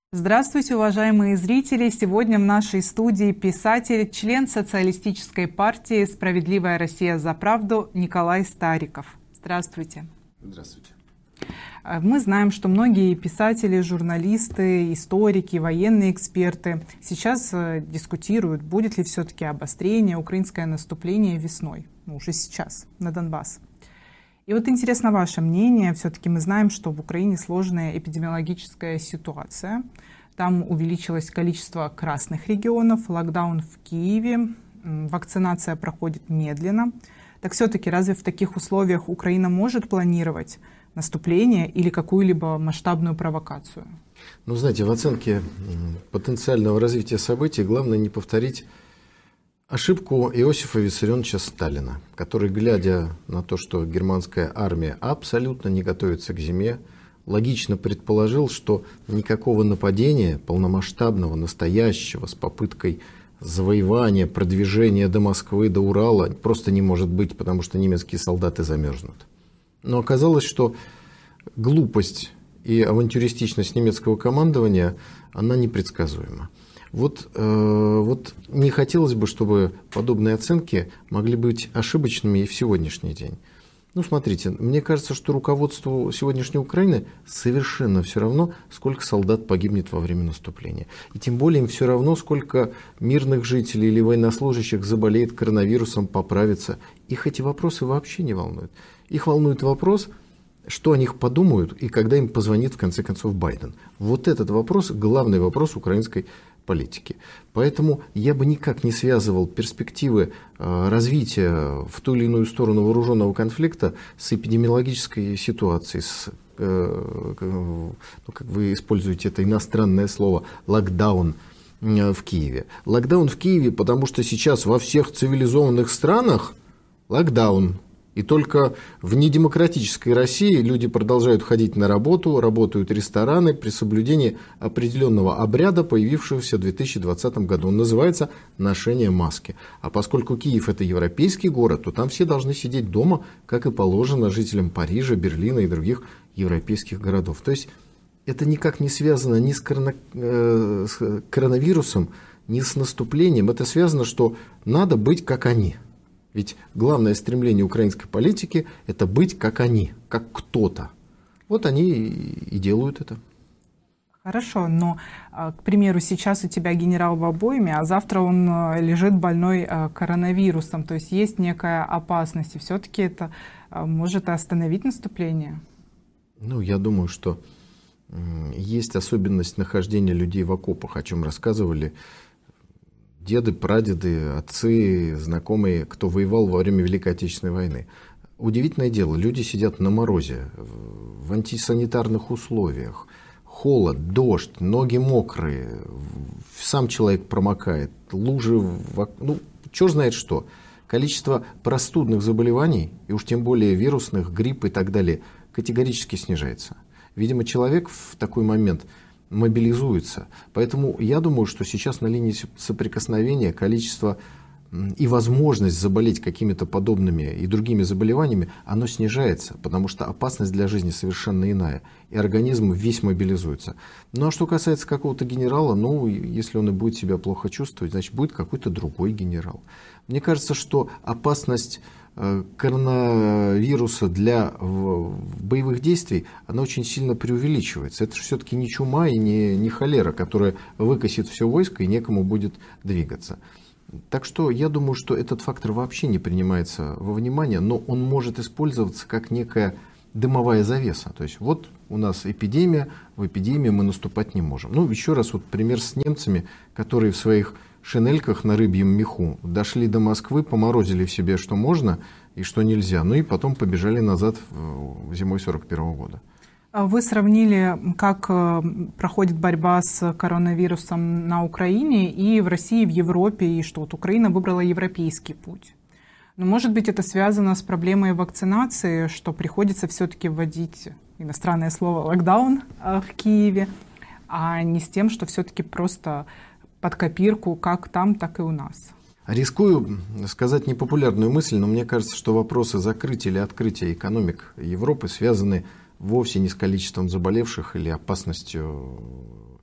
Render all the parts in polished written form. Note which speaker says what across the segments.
Speaker 1: Здравствуйте, уважаемые зрители! Сегодня в нашей студии писатель, член социалистической партии «Справедливая Россия за правду» Николай Стариков. Здравствуйте.
Speaker 2: Здравствуйте.
Speaker 1: Мы знаем, что многие писатели, журналисты, историки, военные эксперты сейчас дискутируют, будет ли все-таки обострение, украинское наступление весной, уже сейчас, на Донбасс. И вот интересно ваше мнение. Все-таки мы знаем, что в Украине сложная эпидемиологическая ситуация. Там увеличилось количество красных регионов, локдаун в Киеве, вакцинация проходит медленно. Так все-таки разве в таких условиях Украина может планировать наступление или какую-либо масштабную провокацию?
Speaker 2: Ну, знаете, в оценке потенциального развития событий главное не повторить ошибку Иосифа Виссарионовича Сталина, который, глядя на то, что германская армия абсолютно не готовится к зиме, логично предположил, что никакого нападения полномасштабного, настоящего, с попыткой завоевания, продвижения до Москвы, до Урала просто не может быть, потому что немецкие солдаты замерзнут. Но оказалось, что глупость и авантюристичность немецкого командования, она непредсказуема. Вот не хотелось бы, чтобы подобные оценки могли быть ошибочными и в сегодняшний день. Ну, смотрите, мне кажется, что руководству сегодняшней Украины совершенно все равно, сколько солдат погибнет во время наступления. И тем более им все равно, сколько мирных жителей или военнослужащих заболеет коронавирусом, поправится. Их эти вопросы вообще не волнуют. Их волнует вопрос, что о них подумают и когда им позвонит в конце концов Байден. Вот этот вопрос, главный вопрос украинской политики. Поэтому я бы никак не связывал перспективы развития в ту или иную сторону вооруженного конфликта с эпидемиологической ситуацией, как вы используете это иностранное слово, локдаун в Киеве. Локдаун в Киеве, потому что сейчас во всех цивилизованных странах локдаун. И только в недемократической России люди продолжают ходить на работу, работают рестораны при соблюдении определенного обряда, появившегося в 2020 году. Он называется ношение маски. А поскольку Киев – это европейский город, то там все должны сидеть дома, как и положено жителям Парижа, Берлина и других европейских городов. То есть это никак не связано ни с коронавирусом, ни с наступлением. Это связано, что надо быть как они. Ведь главное стремление украинской политики – это быть как они, как кто-то. Вот они и делают это.
Speaker 1: Хорошо, но, к примеру, сейчас у тебя генерал в обойме, а завтра он лежит больной коронавирусом. То есть есть некая опасность, и все-таки это может остановить наступление?
Speaker 2: Ну, я думаю, что есть особенность нахождения людей в окопах, о чем рассказывали деды, прадеды, отцы, знакомые, кто воевал во время Великой Отечественной войны. Удивительное дело, люди сидят на морозе, в антисанитарных условиях, холод, дождь, ноги мокрые, сам человек промокает, лужи, ну, черт знает что. Количество простудных заболеваний, и уж тем более вирусных, грипп и так далее, категорически снижается. Видимо, человек в такой момент мобилизуется. Поэтому я думаю, что сейчас на линии соприкосновения количество и возможность заболеть какими-то подобными и другими заболеваниями, оно снижается, потому что опасность для жизни совершенно иная, и организм весь мобилизуется. Ну а что касается какого-то генерала, ну, если он и будет себя плохо чувствовать, значит, будет какой-то другой генерал. Мне кажется, что опасность коронавируса для боевых действий, она очень сильно преувеличивается. Это же все-таки не чума и не холера, которая выкосит все войско и некому будет двигаться. Так что я думаю, что этот фактор вообще не принимается во внимание, но он может использоваться как некая дымовая завеса. То есть вот у нас эпидемия, в эпидемию мы наступать не можем. Ну, еще раз вот пример с немцами, которые в своих шинельках на рыбьем меху дошли до Москвы, поморозили в себе, что можно и что нельзя, ну и потом побежали назад зимой 1941 года.
Speaker 1: Вы сравнили, как проходит борьба с коронавирусом на Украине и в России, в Европе, и что вот Украина выбрала европейский путь. Но может быть это связано с проблемой вакцинации, что приходится все-таки вводить иностранное слово локдаун в Киеве, а не с тем, что все-таки просто под копирку как там, так и у нас.
Speaker 2: Рискую сказать непопулярную мысль, но мне кажется, что вопросы закрытия или открытия экономик Европы связаны вовсе не с количеством заболевших или опасностью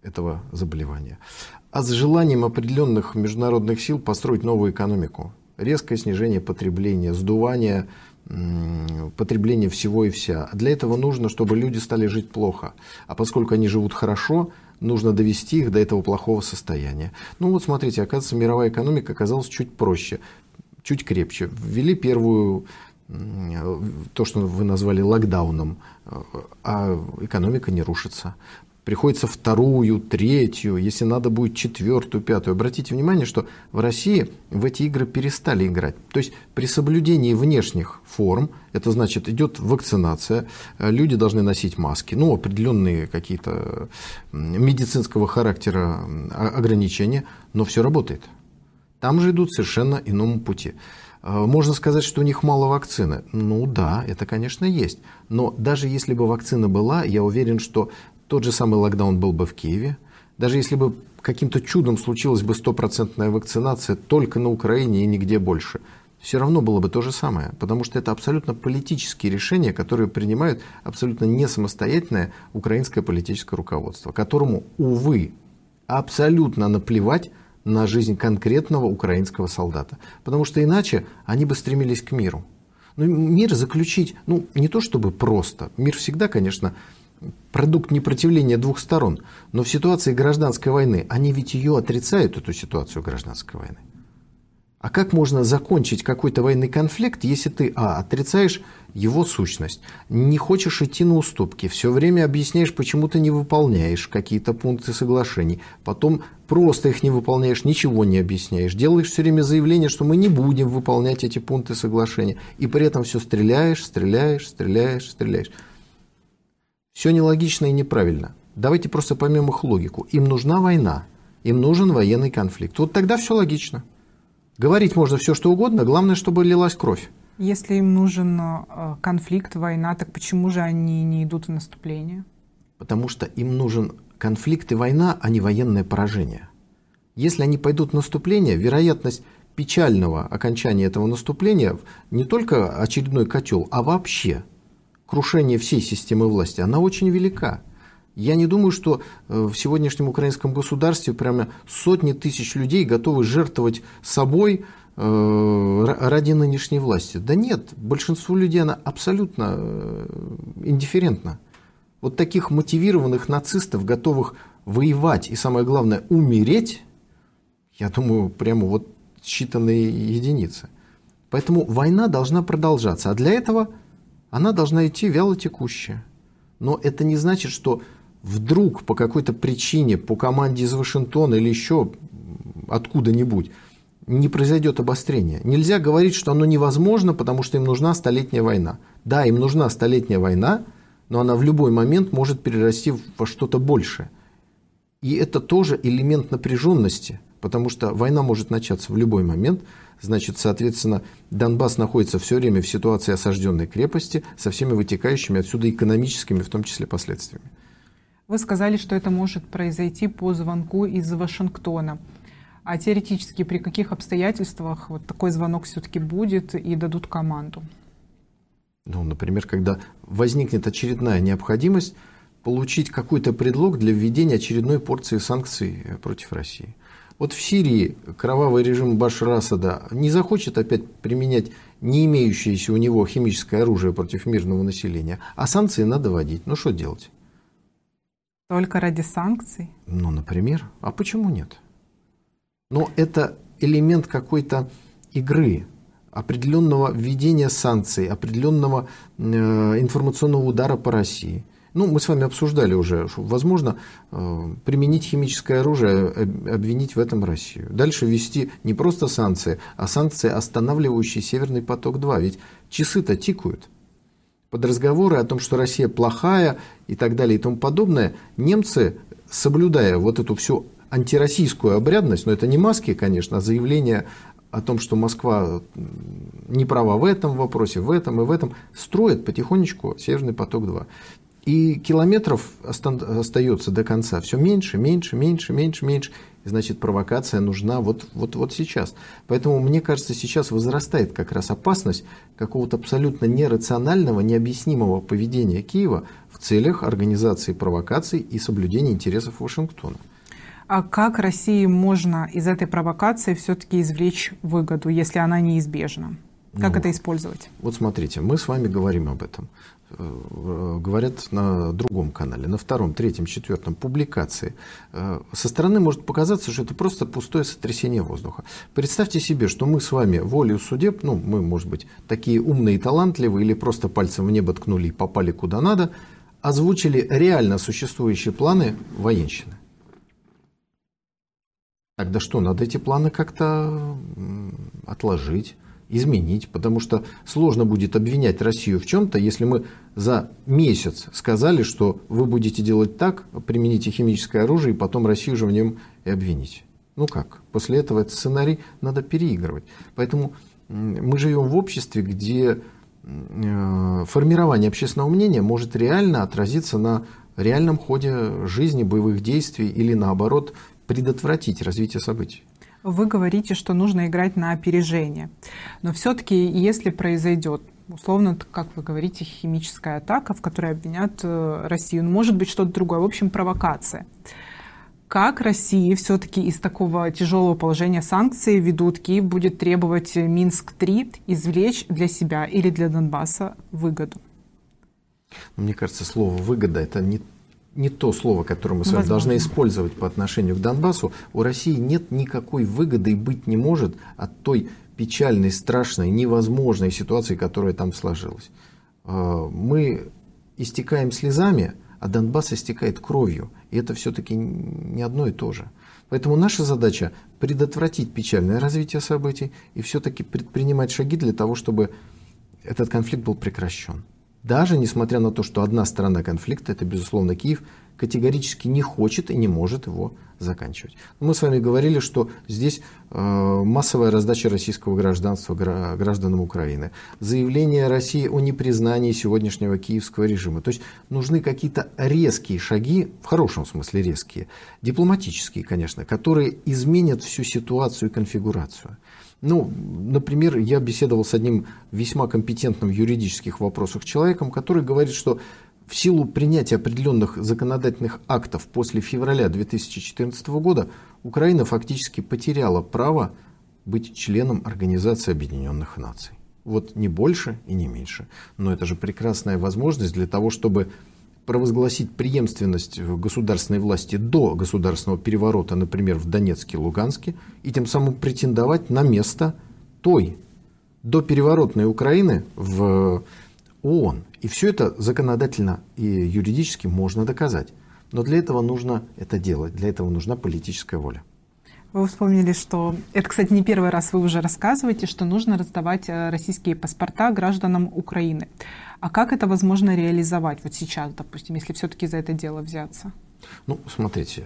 Speaker 2: этого заболевания, а с желанием определенных международных сил построить новую экономику. Резкое снижение потребления, сдувание потребления всего и вся. Для этого нужно, чтобы люди стали жить плохо. А поскольку они живут хорошо, нужно довести их до этого плохого состояния. Ну вот смотрите, оказывается, мировая экономика оказалась чуть проще, чуть крепче. Ввели первую, то, что вы назвали локдауном, а экономика не рушится. Приходится вторую, третью, если надо будет четвертую, пятую. Обратите внимание, что в России в эти игры перестали играть. То есть при соблюдении внешних форм, это значит идет вакцинация, люди должны носить маски, ну определенные какие-то медицинского характера ограничения, но все работает. Там же идут совершенно иному пути. Можно сказать, что у них мало вакцины. Ну да, это, конечно, есть. Но даже если бы вакцина была, я уверен, что тот же самый локдаун был бы в Киеве. Даже если бы каким-то чудом случилась бы 100% вакцинация только на Украине и нигде больше, все равно было бы то же самое. Потому что это абсолютно политические решения, которые принимают абсолютно не самостоятельное украинское политическое руководство, которому, увы, абсолютно наплевать на жизнь конкретного украинского солдата. Потому что иначе они бы стремились к миру. Но мир заключить, не то чтобы просто. Мир всегда, конечно, продукт непротивления двух сторон. Но в ситуации гражданской войны, они ведь ее отрицают, эту ситуацию гражданской войны. А как можно закончить какой-то военный конфликт, если ты, отрицаешь его сущность, не хочешь идти на уступки, все время объясняешь, почему ты не выполняешь какие-то пункты соглашений, потом просто их не выполняешь, ничего не объясняешь, делаешь все время заявление, что мы не будем выполнять эти пункты соглашения, и при этом все стреляешь. Все нелогично и неправильно. Давайте просто поймем их логику. Им нужна война, им нужен военный конфликт. Вот тогда все логично. Говорить можно все, что угодно, главное, чтобы лилась кровь.
Speaker 1: Если им нужен конфликт, война, так почему же они не идут в наступление?
Speaker 2: Потому что им нужен конфликт и война, а не военное поражение. Если они пойдут в наступление, вероятность печального окончания этого наступления не только очередной котел, а вообще крушение всей системы власти, она очень велика. Я не думаю, что в сегодняшнем украинском государстве прямо сотни тысяч людей готовы жертвовать собой ради нынешней власти. Да нет, большинству людей она абсолютно индифферентна. Вот таких мотивированных нацистов, готовых воевать и, самое главное, умереть, я думаю, прямо вот считанные единицы. Поэтому война должна продолжаться, а для этого она должна идти вяло текущая. Но это не значит, что вдруг по какой-то причине, по команде из Вашингтона или еще откуда-нибудь, не произойдет обострение. Нельзя говорить, что оно невозможно, потому что им нужна столетняя война. Да, им нужна столетняя война, но она в любой момент может перерасти во что-то большее. И это тоже элемент напряженности, потому что война может начаться в любой момент. Значит, соответственно, Донбасс находится все время в ситуации осажденной крепости со всеми вытекающими отсюда экономическими, в том числе, последствиями.
Speaker 1: Вы сказали, что это может произойти по звонку из Вашингтона. А теоретически при каких обстоятельствах вот такой звонок все-таки будет и дадут команду?
Speaker 2: Например, когда возникнет очередная необходимость получить какой-то предлог для введения очередной порции санкций против России. Вот в Сирии кровавый режим Башара Асада не захочет опять применять не имеющееся у него химическое оружие против мирного населения, а санкции надо вводить. Что делать?
Speaker 1: Только ради санкций?
Speaker 2: Например. А почему нет? Но это элемент какой-то игры, определенного введения санкций, определенного информационного удара по России. Мы с вами обсуждали уже, что возможно применить химическое оружие, обвинить в этом Россию. Дальше ввести не просто санкции, а санкции, останавливающие Северный поток-2. Ведь часы-то тикают. Под разговоры о том, что Россия плохая и так далее и тому подобное, немцы, соблюдая вот эту всю антироссийскую обрядность, но это не маски, конечно, а заявление о том, что Москва не права в этом вопросе, в этом и в этом, строят потихонечку Северный поток-2. И километров остается до конца все меньше. И значит, провокация нужна вот сейчас. Поэтому, мне кажется, сейчас возрастает как раз опасность какого-то абсолютно нерационального, необъяснимого поведения Киева в целях организации провокаций и соблюдения интересов Вашингтона.
Speaker 1: А как России можно из этой провокации все-таки извлечь выгоду, если она неизбежна? Как это использовать?
Speaker 2: Вот смотрите, мы с вами говорим об этом. Говорят на другом канале, на втором, третьем, четвертом публикации. Со стороны может показаться, что это просто пустое сотрясение воздуха. Представьте себе, что мы с вами волею судеб, мы, может быть, такие умные и талантливые, или просто пальцем в небо ткнули и попали куда надо, озвучили реально существующие планы военщины. Тогда что, надо эти планы как-то отложить, изменить, потому что сложно будет обвинять Россию в чем-то, если мы за месяц сказали, что вы будете делать так, примените химическое оружие, и потом Россию же в нем и обвинить. Ну как? После этого этот сценарий надо переигрывать. Поэтому мы живем в обществе, где формирование общественного мнения может реально отразиться на реальном ходе жизни, боевых действий или наоборот предотвратить развитие событий.
Speaker 1: Вы говорите, что нужно играть на опережение. Но все-таки, если произойдет, условно, как вы говорите, химическая атака, в которой обвинят Россию, может быть что-то другое, в общем, провокация. Как России все-таки из такого тяжелого положения санкций ведут? Киев будет требовать Минск-3 извлечь для себя или для Донбасса выгоду?
Speaker 2: Мне кажется, слово «выгода» — это не то слово, которое мы с вами должны использовать по отношению к Донбассу. У России нет никакой выгоды и быть не может от той печальной, страшной, невозможной ситуации, которая там сложилась. Мы истекаем слезами, а Донбасс истекает кровью. И это все-таки не одно и то же. Поэтому наша задача – предотвратить печальное развитие событий и все-таки предпринимать шаги для того, чтобы этот конфликт был прекращен. Даже несмотря на то, что одна сторона конфликта, это, безусловно, Киев, категорически не хочет и не может его заканчивать. Мы с вами говорили, что здесь массовая раздача российского гражданства гражданам Украины, заявление России о непризнании сегодняшнего киевского режима. То есть нужны какие-то резкие шаги, в хорошем смысле резкие, дипломатические, конечно, которые изменят всю ситуацию и конфигурацию. Например, я беседовал с одним весьма компетентным в юридических вопросах человеком, который говорит, что в силу принятия определенных законодательных актов после февраля 2014 года Украина фактически потеряла право быть членом Организации Объединенных Наций. Вот не больше и не меньше. Но это же прекрасная возможность для того, чтобы провозгласить преемственность государственной власти до государственного переворота, например, в Донецке и Луганске, и тем самым претендовать на место той допереворотной Украины в ООН. И все это законодательно и юридически можно доказать. Но для этого нужно это делать, для этого нужна политическая воля.
Speaker 1: Вы вспомнили, что это, кстати, не первый раз вы уже рассказываете, что нужно раздавать российские паспорта гражданам Украины. А как это возможно реализовать вот сейчас, допустим, если все-таки за это дело взяться?
Speaker 2: Смотрите,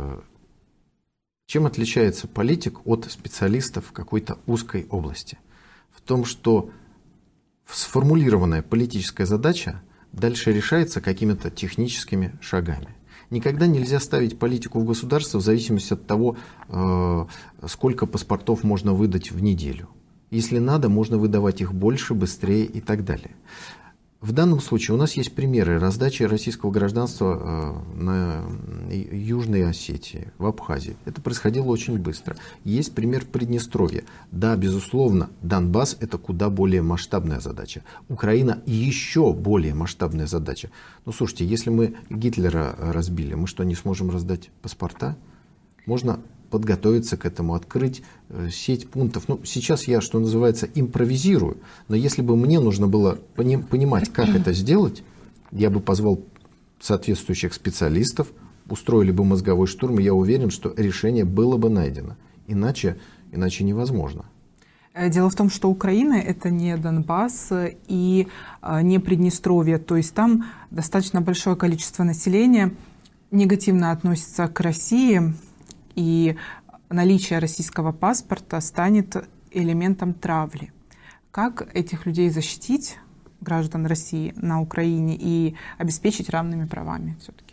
Speaker 2: чем отличается политик от специалиста в какой-то узкой области? В том, что сформулированная политическая задача дальше решается какими-то техническими шагами. Никогда нельзя ставить политику в государство в зависимости от того, сколько паспортов можно выдать в неделю. Если надо, можно выдавать их больше, быстрее и так далее. В данном случае у нас есть примеры раздачи российского гражданства на Южной Осетии, в Абхазии. Это происходило очень быстро. Есть пример в Приднестровье. Да, безусловно, Донбасс – это куда более масштабная задача. Украина – еще более масштабная задача. Слушайте, если мы Гитлера разбили, мы что, не сможем раздать паспорта? Можно подготовиться к этому, открыть сеть пунктов. Сейчас я, что называется, импровизирую, но если бы мне нужно было понимать, как это сделать, я бы позвал соответствующих специалистов, устроили бы мозговой штурм, и я уверен, что решение было бы найдено. Иначе невозможно.
Speaker 1: Дело в том, что Украина — это не Донбасс и не Приднестровье, то есть там достаточно большое количество населения негативно относится к России, и наличие российского паспорта станет элементом травли. Как этих людей защитить, граждан России, на Украине, и обеспечить равными правами все-таки?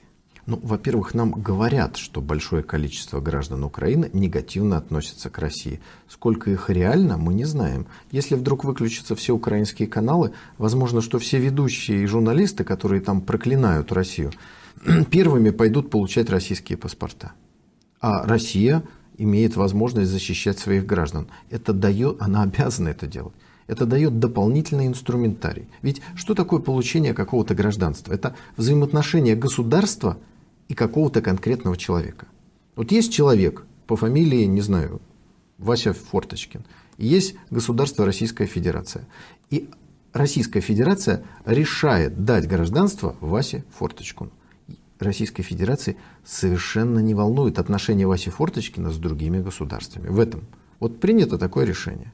Speaker 2: Ну, во-первых, нам говорят, что большое количество граждан Украины негативно относятся к России. Сколько их реально, мы не знаем. Если вдруг выключатся все украинские каналы, возможно, что все ведущие и журналисты, которые там проклинают Россию, первыми пойдут получать российские паспорта. А Россия имеет возможность защищать своих граждан. Это дает, она обязана это делать. Это дает дополнительный инструментарий. Ведь что такое получение какого-то гражданства? Это взаимоотношения государства и какого-то конкретного человека. Вот есть человек по фамилии, не знаю, Вася Форточкин, и есть государство Российская Федерация. И Российская Федерация решает дать гражданство Васе Форточкину. Российской Федерации совершенно не волнует отношения Васи Форточкина с другими государствами. В этом. Вот принято такое решение.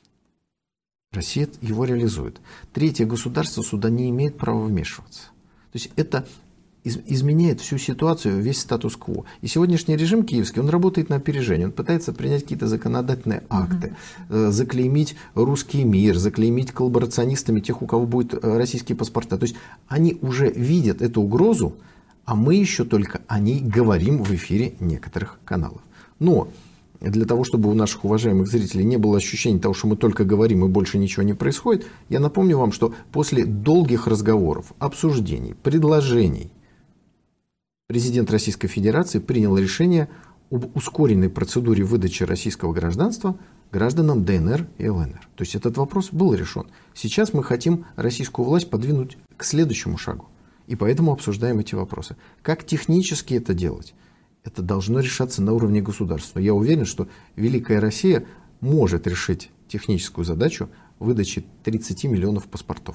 Speaker 2: Россия его реализует. Третье государство сюда не имеет права вмешиваться. То есть это изменяет всю ситуацию, весь статус-кво. И сегодняшний режим киевский, он работает на опережение. Он пытается принять какие-то законодательные акты, заклеймить русский мир, заклеймить коллаборационистами тех, у кого будут российские паспорта. То есть они уже видят эту угрозу, а мы еще только о ней говорим в эфире некоторых каналов. Но для того, чтобы у наших уважаемых зрителей не было ощущения того, что мы только говорим и больше ничего не происходит, я напомню вам, что после долгих разговоров, обсуждений, предложений, президент Российской Федерации принял решение об ускоренной процедуре выдачи российского гражданства гражданам ДНР и ЛНР. То есть этот вопрос был решен. Сейчас мы хотим российскую власть подвинуть к следующему шагу. И поэтому обсуждаем эти вопросы. Как технически это делать? Это должно решаться на уровне государства. Я уверен, что Великая Россия может решить техническую задачу выдачи 30 миллионов паспортов.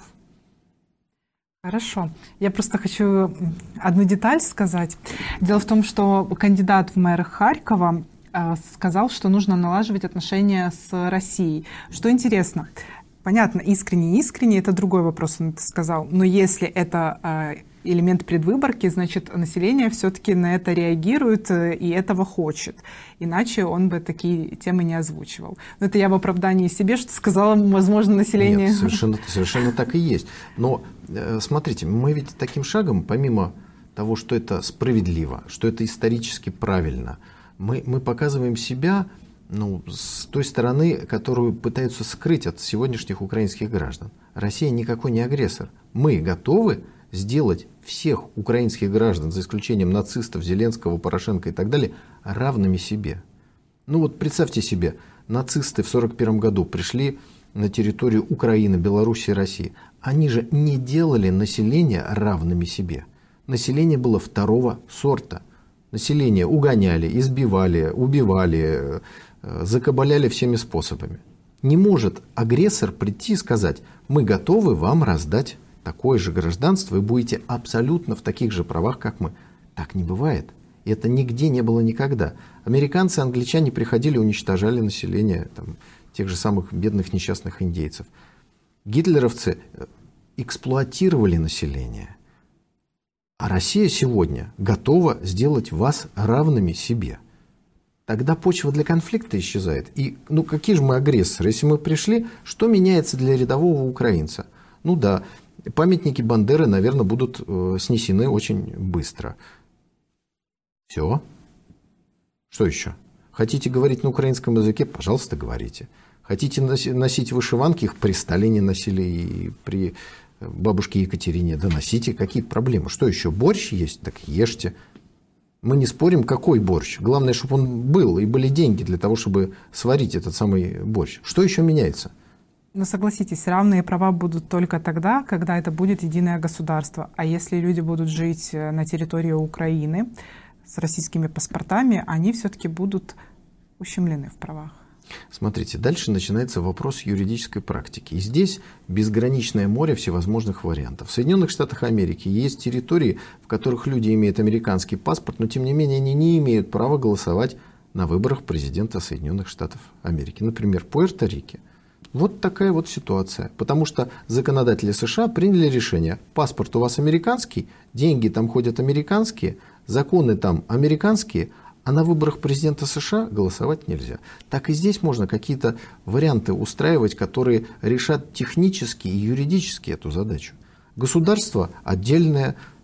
Speaker 1: Хорошо. Я просто хочу одну деталь сказать. Дело в том, что кандидат в мэры Харькова сказал, что нужно налаживать отношения с Россией. Что интересно, понятно, искренне, не искренне, это другой вопрос, он это сказал. Но если это элемент предвыборки, значит, население все-таки на это реагирует и этого хочет. Иначе он бы такие темы не озвучивал. Но это я в оправдании себе, что сказала, возможно, население...
Speaker 2: Нет, совершенно так и есть. Но смотрите, мы ведь таким шагом, помимо того, что это справедливо, что это исторически правильно, мы показываем себя с той стороны, которую пытаются скрыть от сегодняшних украинских граждан. Россия никакой не агрессор. Мы готовы сделать всех украинских граждан, за исключением нацистов, Зеленского, Порошенко и так далее, равными себе. Ну вот представьте себе, нацисты в 1941 году пришли на территорию Украины, Беларуси и России. Они же не делали население равными себе. Население было второго сорта. Население угоняли, избивали, убивали, закабаляли всеми способами. Не может агрессор прийти и сказать: мы готовы вам раздать такое же гражданство, и будете абсолютно в таких же правах, как мы. Так не бывает. И это нигде не было никогда. Американцы, англичане приходили, уничтожали население тех же самых бедных несчастных индейцев. Гитлеровцы эксплуатировали население. А Россия сегодня готова сделать вас равными себе. Тогда почва для конфликта исчезает. И какие же мы агрессоры? Если мы пришли, что меняется для рядового украинца? Ну да, памятники Бандеры, наверное, будут снесены очень быстро. Все. Что еще? Хотите говорить на украинском языке? Пожалуйста, говорите. Хотите носить вышиванки? Их при Сталине носили и при бабушке Екатерине. Да носите. Какие проблемы? Что еще? Борщ есть? Так ешьте. Мы не спорим, какой борщ. Главное, чтобы он был, и были деньги для того, чтобы сварить этот самый борщ. Что еще меняется?
Speaker 1: Но согласитесь, равные права будут только тогда, когда это будет единое государство. А если люди будут жить на территории Украины с российскими паспортами, они все-таки будут ущемлены в правах.
Speaker 2: Смотрите, дальше начинается вопрос юридической практики. И здесь безграничное море всевозможных вариантов. В Соединенных Штатах Америки есть территории, в которых люди имеют американский паспорт, но тем не менее они не имеют права голосовать на выборах президента Соединенных Штатов Америки. Например, в Пуэрто-Рике. Вот такая вот ситуация. Потому что законодатели США приняли решение: паспорт у вас американский, деньги там ходят американские, законы там американские, а на выборах президента США голосовать нельзя. Так и здесь можно какие-то варианты устраивать, которые решат технически и юридически эту задачу. Государство отдельное,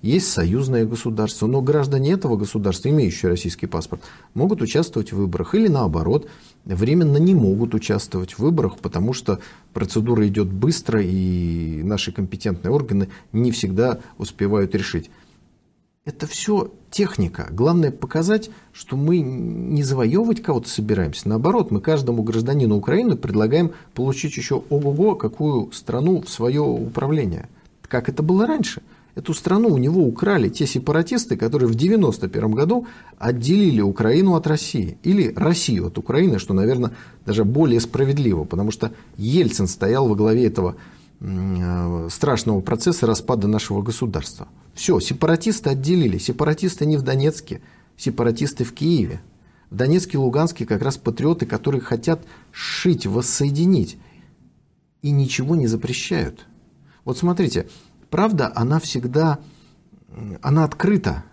Speaker 2: есть союзное государство, но граждане этого государства, имеющие российский паспорт, могут участвовать в выборах или наоборот, временно не могут участвовать в выборах, потому что процедура идет быстро и наши компетентные органы не всегда успевают решить. Это все техника. Главное показать, что мы не завоевывать кого-то собираемся. Наоборот, мы каждому гражданину Украины предлагаем получить еще ого-го какую страну в свое управление. Как это было раньше. Эту страну у него украли те сепаратисты, которые в 1991 году отделили Украину от России. Или Россию от Украины, что, наверное, даже более справедливо. Потому что Ельцин стоял во главе этого страшного процесса распада нашего государства. Все, сепаратисты отделили. Сепаратисты не в Донецке, сепаратисты в Киеве. В Донецке и Луганске как раз патриоты, которые хотят сшить, воссоединить. И ничего не запрещают. Вот смотрите, правда, она всегда, она открыта.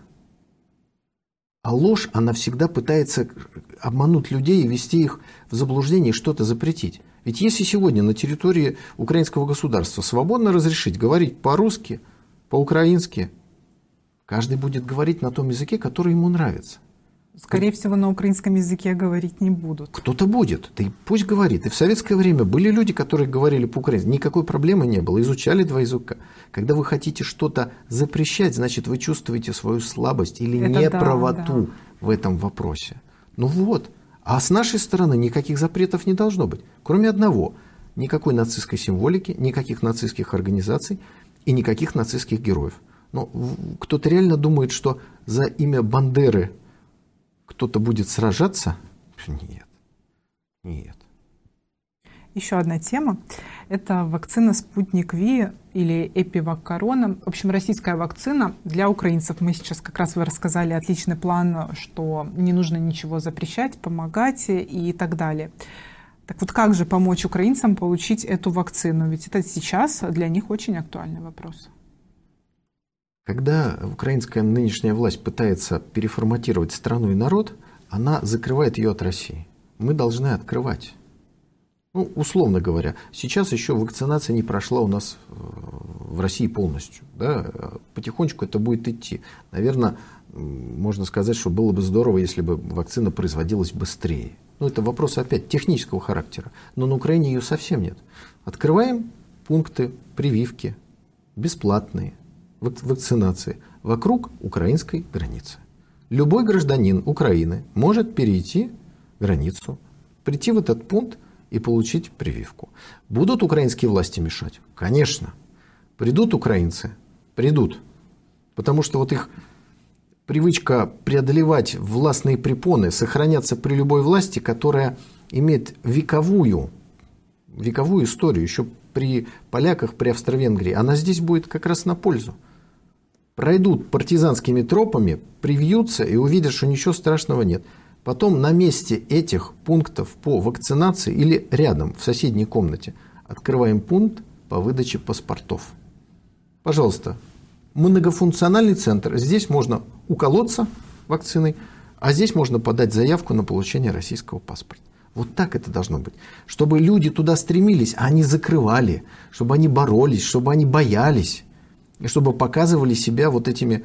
Speaker 2: А ложь, она всегда пытается обмануть людей и ввести их в заблуждение и что-то запретить. Ведь если сегодня на территории украинского государства свободно разрешить говорить по-русски, по-украински, каждый будет говорить на том языке, который ему нравится.
Speaker 1: Скорее всего, на украинском языке говорить не будут.
Speaker 2: Кто-то будет, да и пусть говорит. И в советское время были люди, которые говорили по-украински. Никакой проблемы не было, изучали два языка. Когда вы хотите что-то запрещать, значит, вы чувствуете свою слабость или неправоту в этом вопросе. Ну вот. А с нашей стороны никаких запретов не должно быть. Кроме одного. Никакой нацистской символики, никаких нацистских организаций и никаких нацистских героев. Но кто-то реально думает, что за имя Бандеры кто-то будет сражаться? Нет. Нет.
Speaker 1: Еще одна тема – это вакцина «Спутник Ви» или «Эпивак Корона». В общем, российская вакцина для украинцев. Мы сейчас как раз вы рассказали отличный план, что не нужно ничего запрещать, помогать и так далее. Так вот, как же помочь украинцам получить эту вакцину? Ведь это сейчас для них очень актуальный вопрос.
Speaker 2: Когда украинская нынешняя власть пытается переформатировать страну и народ, она закрывает ее от России. Мы должны открывать. Ну, условно говоря, сейчас еще вакцинация не прошла у нас в России полностью. Да? Потихонечку это будет идти. Наверное, можно сказать, что было бы здорово, если бы вакцина производилась быстрее. Но это вопрос опять технического характера. Но на Украине ее совсем нет. Открываем пункты прививки, бесплатные, вакцинации вокруг украинской границы. Любой гражданин Украины может перейти границу, прийти в этот пункт и получить прививку. Будут украинские власти мешать? Конечно. Придут украинцы? Придут. Потому что вот их привычка преодолевать властные препоны, сохраняться при любой власти, которая имеет вековую историю, еще при поляках, при Австро-Венгрии, она здесь будет как раз на пользу. Пройдут партизанскими тропами, привьются и увидят, что ничего страшного нет. Потом на месте этих пунктов по вакцинации или рядом, в соседней комнате, открываем пункт по выдаче паспортов. Пожалуйста, многофункциональный центр. Здесь можно уколоться вакциной, а здесь можно подать заявку на получение российского паспорта. Вот так это должно быть. Чтобы люди туда стремились, а они закрывали, чтобы они боролись, чтобы они боялись, и чтобы показывали себя вот этими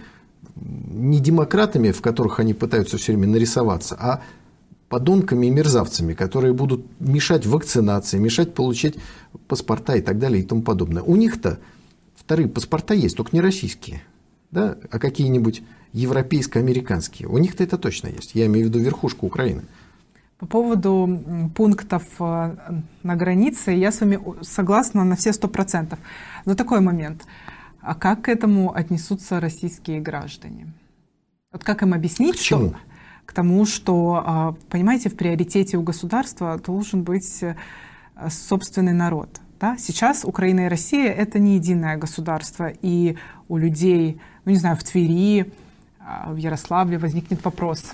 Speaker 2: не демократами, в которых они пытаются все время нарисоваться, а подонками и мерзавцами, которые будут мешать вакцинации, мешать получить паспорта и так далее и тому подобное. У них-то вторые паспорта есть, только не российские, да, а какие-нибудь европейско-американские. У них-то это точно есть. Я имею в виду верхушку Украины.
Speaker 1: По поводу пунктов на границе я с вами согласна на все 100%. Но такой момент. А как к этому отнесутся российские граждане? Вот как им объяснить, что к тому, что, понимаете, в приоритете у государства должен быть собственный народ. Да? Сейчас Украина и Россия — это не единое государство, и у людей, ну не знаю, в Твери, в Ярославле возникнет вопрос: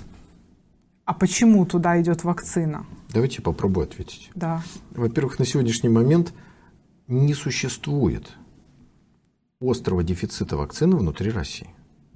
Speaker 1: а почему туда идет вакцина?
Speaker 2: Давайте я попробую ответить.
Speaker 1: Да.
Speaker 2: Во-первых, на сегодняшний момент не существует острого дефицита вакцины внутри России.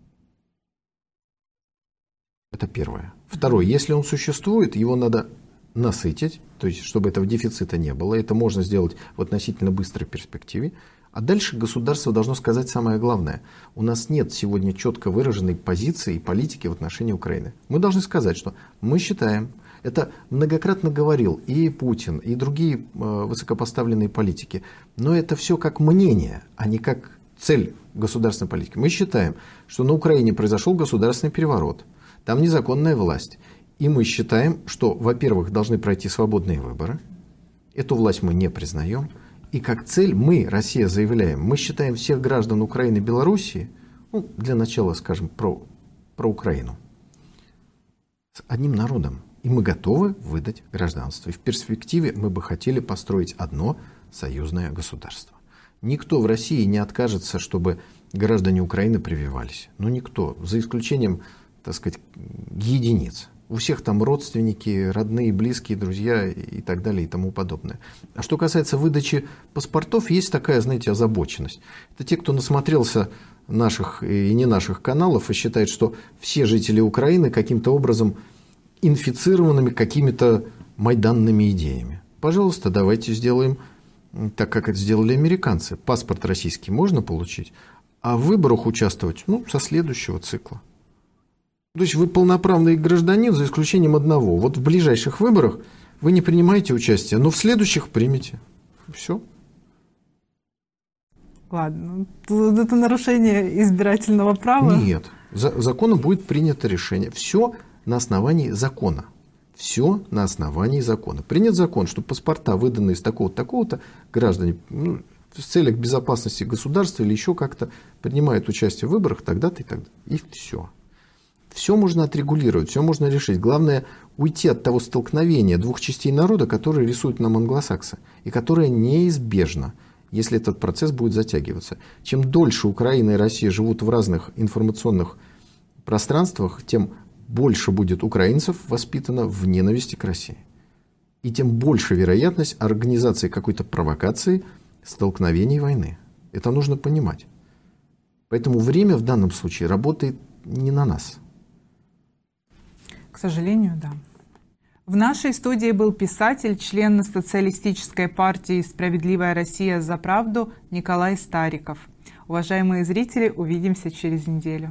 Speaker 2: Это первое. Второе, если он существует, его надо насытить, то есть чтобы этого дефицита не было. Это можно сделать в относительно быстрой перспективе. А дальше государство должно сказать самое главное. У нас нет сегодня четко выраженной позиции и политики в отношении Украины. Мы должны сказать, что мы считаем, это многократно говорил и Путин, и другие высокопоставленные политики, но это все как мнение, а не как цель государственной политики. Мы считаем, что на Украине произошел государственный переворот, там незаконная власть. И мы считаем, что, во-первых, должны пройти свободные выборы. Эту власть мы не признаем. И как цель мы, Россия, заявляем, мы считаем всех граждан Украины и Белоруссии, для начала скажем про Украину, с одним народом. И мы готовы выдать гражданство. И в перспективе мы бы хотели построить одно союзное государство. Никто в России не откажется, чтобы граждане Украины прививались. Никто, за исключением, так сказать, единиц. У всех там родственники, родные, близкие, друзья и так далее и тому подобное. А что касается выдачи паспортов, есть такая, знаете, озабоченность. Это те, кто насмотрелся наших и не наших каналов и считает, что все жители Украины каким-то образом инфицированными какими-то майданными идеями. Пожалуйста, давайте сделаем так, как это сделали американцы. Паспорт российский можно получить, а в выборах участвовать со следующего цикла. То есть вы полноправный гражданин, за исключением одного. Вот в ближайших выборах вы не принимаете участие, но в следующих примете. Все.
Speaker 1: Ладно. Это нарушение избирательного права?
Speaker 2: Нет. Законом будет принято решение. Все на основании закона. Все на основании закона. Принят закон, что паспорта, выданные с такого-то, такого-то, граждане в целях безопасности государства или еще как-то принимают участие в выборах тогда-то и тогда. И все. Все можно отрегулировать, все можно решить. Главное уйти от того столкновения двух частей народа, которые рисуют нам англосаксы, и которое неизбежно, если этот процесс будет затягиваться. Чем дольше Украина и Россия живут в разных информационных пространствах, тем больше будет украинцев воспитано в ненависти к России. И тем больше вероятность организации какой-то провокации, столкновений, войны. Это нужно понимать. Поэтому время в данном случае работает не на нас.
Speaker 1: К сожалению, да. В нашей студии был писатель, член Социалистической партии «Справедливая Россия за правду» Николай Стариков. Уважаемые зрители, увидимся через неделю.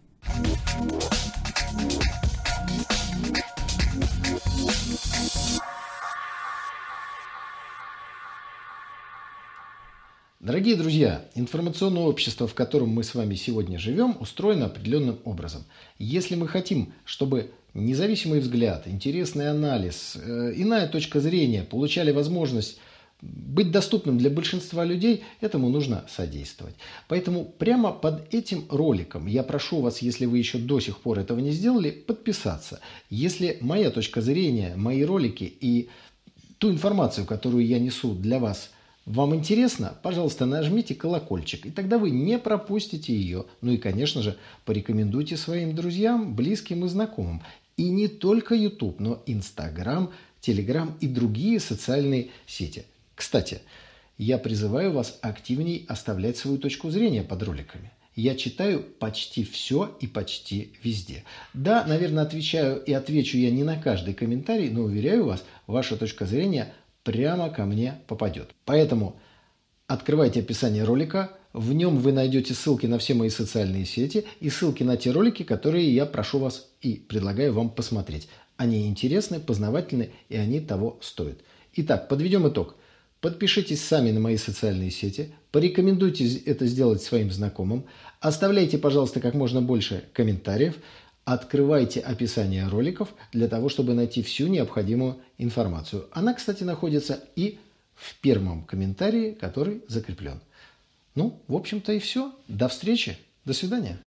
Speaker 2: Дорогие друзья, информационное общество, в котором мы с вами сегодня живем, устроено определенным образом. Если мы хотим, чтобы независимый взгляд, интересный анализ, иная точка зрения получали возможность быть доступным для большинства людей, этому нужно содействовать. Поэтому прямо под этим роликом я прошу вас, если вы еще до сих пор этого не сделали, подписаться. Если моя точка зрения, мои ролики и ту информацию, которую я несу для вас, вам интересно, пожалуйста, нажмите колокольчик, и тогда вы не пропустите ее. И, конечно же, порекомендуйте своим друзьям, близким и знакомым. И не только YouTube, но Instagram, Telegram и другие социальные сети. Кстати, я призываю вас активней оставлять свою точку зрения под роликами. Я читаю почти все и почти везде. Да, наверное, отвечу я не на каждый комментарий, но уверяю вас, ваша точка зрения прямо ко мне попадет. Поэтому открывайте описание ролика, в нем вы найдете ссылки на все мои социальные сети и ссылки на те ролики, которые я прошу вас и предлагаю вам посмотреть. Они интересны, познавательны и они того стоят. Итак, подведем итог. Подпишитесь сами на мои социальные сети, порекомендуйте это сделать своим знакомым, оставляйте, пожалуйста, как можно больше комментариев, открывайте описание роликов для того, чтобы найти всю необходимую информацию. Она, кстати, находится и в первом комментарии, который закреплен. В общем-то и все. До встречи. До свидания.